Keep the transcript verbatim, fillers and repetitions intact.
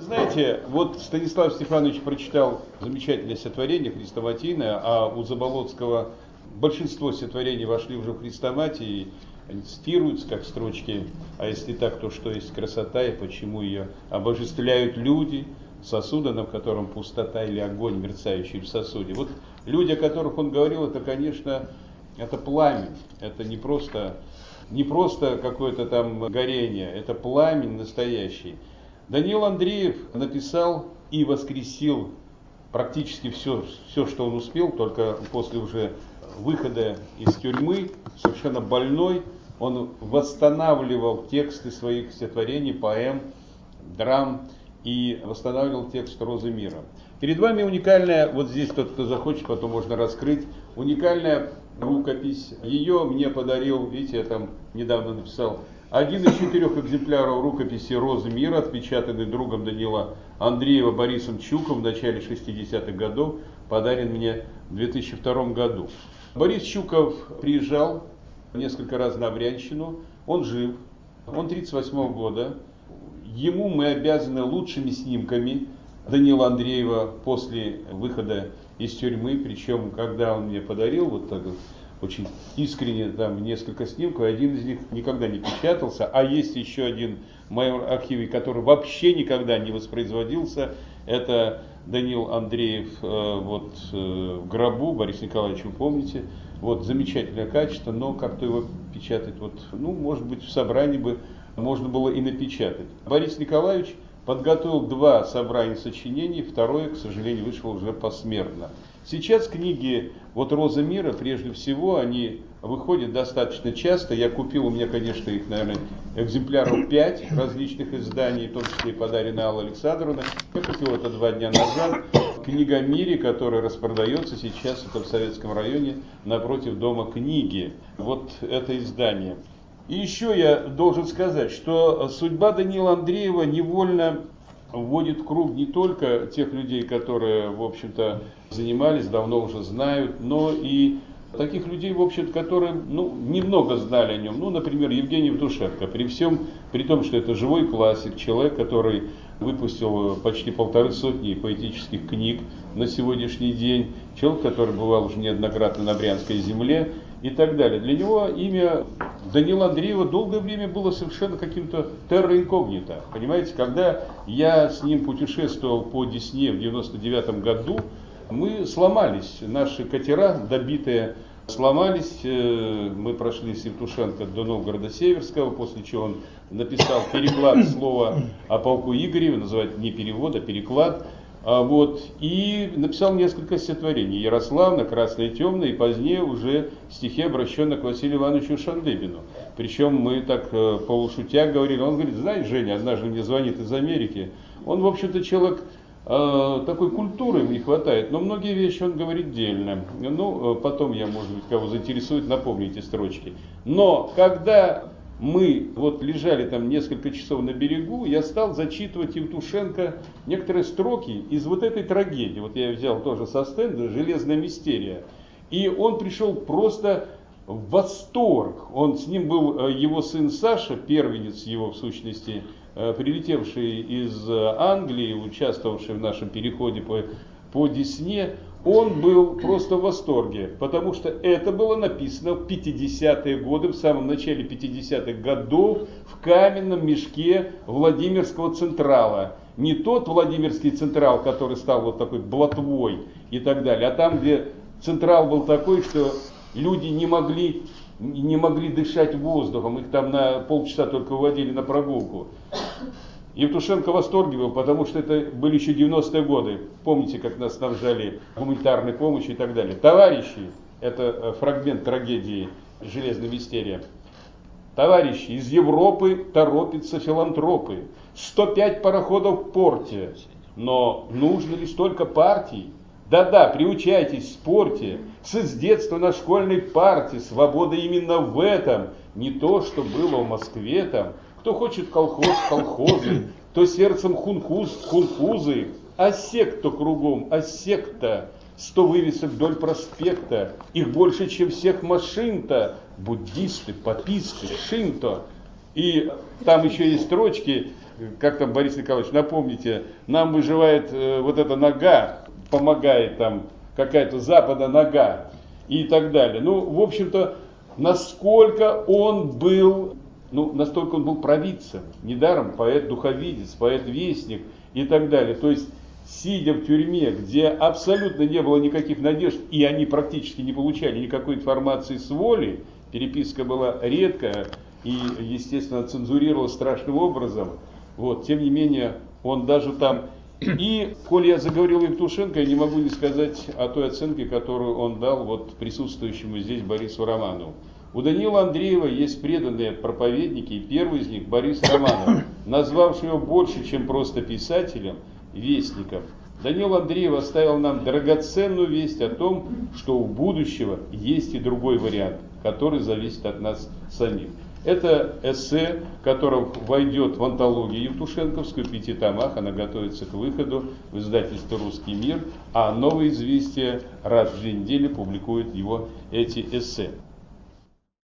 Знаете, вот Станислав Стефанович прочитал замечательное стихотворение «Хрестоматийное», а у Заболоцкого большинство стихотворений вошли уже в хрестоматии, они цитируются как строчки «А если так, то что есть красота и почему ее обожествляют люди, сосуда, в котором пустота или огонь, мерцающий в сосуде». Вот люди, о которых он говорил, это, конечно, это пламень, это не просто, не просто какое-то там горение, это пламень настоящий. Даниил Андреев написал и воскресил практически все, все, что он успел, только после уже выхода из тюрьмы, совершенно больной, он восстанавливал тексты своих стихотворений, поэм, драм и восстанавливал текст «Розы мира». Перед вами уникальная, вот здесь тот, кто захочет, потом можно раскрыть, уникальная рукопись. Ее мне подарил, видите, я там недавно написал, один из четырех экземпляров рукописи «Розы мира», отпечатанный другом Даниила Андреева Борисом Чуком в начале шестидесятых годов, подарен мне в две тысячи втором году. Борис Чуков приезжал несколько раз на Брянщину, он жив, он тридцать восьмого года, ему мы обязаны лучшими снимками Даниила Андреева после выхода из тюрьмы, причем когда он мне подарил вот так вот, очень искренне, там несколько снимков, один из них никогда не печатался, а есть еще один в моем архиве, который вообще никогда не воспроизводился, это Даниил Андреев э, вот, э, в гробу, Борис Николаевич, вы помните, вот замечательное качество, но как-то его печатать, вот, ну, может быть, в собрании бы можно было и напечатать. Борис Николаевич подготовил два собрания сочинений, второе, к сожалению, вышло уже посмертно. Сейчас книги вот «Роза мира», прежде всего, они выходят достаточно часто. Я купил, у меня, конечно, их, наверное, экземпляров пять различных изданий, в том числе и подаренной Аллой Александровной. Я купил это два дня назад. Книга «Мире», которая распродается сейчас это в Советском районе напротив Дома книги. Вот это издание. И еще я должен сказать, что судьба Даниила Андреева невольно вводит в круг не только тех людей, которые, в общем-то, занимались, давно уже знают, но и таких людей, в общем-то, которые, ну, немного знали о нем. Ну, например, Евгений Евтушенко. При всем, при том, что это живой классик, человек, который выпустил почти полторы сотни поэтических книг на сегодняшний день, человек, который бывал уже неоднократно на Брянской земле и так далее. Для него имя Даниила Андреева долгое время было совершенно каким-то терра инкогнито. Понимаете, когда я с ним путешествовал по Десне в девяносто девятом году, мы сломались, наши катера добитые сломались, мы прошли с Евтушенко до Новгорода Северского, после чего он написал переклад слова о полку Игореве, называют не перевод, а переклад. Вот, и написал несколько стихотворений: Ярославна, Красная, Темная, и позднее уже стихи, обращенные к Василию Ивановичу Шандыбину. Причем мы так полушутя говорили, он говорит: знаешь, Женя, однажды мне звонит из Америки, он, в общем-то, человек э, такой культуры ему не хватает, но многие вещи он говорит дельно. Ну, потом я, может быть, кого заинтересует, напомню эти строчки. Но когда мы вот лежали там несколько часов на берегу, я стал зачитывать Евтушенко некоторые строки из вот этой трагедии. Вот я взял тоже со стенда «Железная мистерия». И он пришел просто в восторг. Он, с ним был его сын Саша, первенец его в сущности, прилетевший из Англии, участвовавший в нашем переходе по, по Десне. Он был просто в восторге, потому что это было написано в пятидесятые годы, в самом начале пятидесятых годов, в каменном мешке Владимирского Централа. Не тот Владимирский Централ, который стал вот такой блатвой и так далее, а там, где Централ был такой, что люди не могли, не могли дышать воздухом, их там на полчаса только выводили на прогулку. Евтушенко в восторге был, потому что это были еще девяностые годы. Помните, как нас снабжали гуманитарной помощью и так далее. Товарищи, это фрагмент трагедии «Железная мистерия». Товарищи, из Европы торопятся филантропы. сто пять пароходов в порте. Но нужно ли столько партий? Да-да, приучайтесь, спорьте. С детства на школьной парте. Свобода именно в этом. Не то, что было в Москве там. Кто хочет колхоз, колхозы, кто сердцем хунхуз, хунхузы, а секта кругом, а секта, сто вывесок вдоль проспекта, их больше, чем всех машин-то, буддисты, паписты, шинто. И там еще есть строчки, как там Борис Николаевич, напомните, нам выживает э, вот эта нога, помогает там какая-то запада нога и так далее. Ну, в общем-то, насколько он был, ну, настолько он был провидцем, недаром поэт-духовидец, поэт-вестник и так далее. То есть, сидя в тюрьме, где абсолютно не было никаких надежд, и они практически не получали никакой информации с воли, переписка была редкая и, естественно, цензурировалась страшным образом, вот, тем не менее, он даже там... И, коль я заговорил Евтушенко, я не могу не сказать о той оценке, которую он дал вот присутствующему здесь Борису Романову. У Даниила Андреева есть преданные проповедники, и первый из них Борис Романов, назвавший его больше, чем просто писателем, вестником. Даниил Андреев оставил нам драгоценную весть о том, что у будущего есть и другой вариант, который зависит от нас самих. Это эссе, которое войдет в антологию Евтушенковскую в пяти томах, она готовится к выходу в издательстве «Русский мир», а «Новое известие» раз в две недели публикует его эти эссе.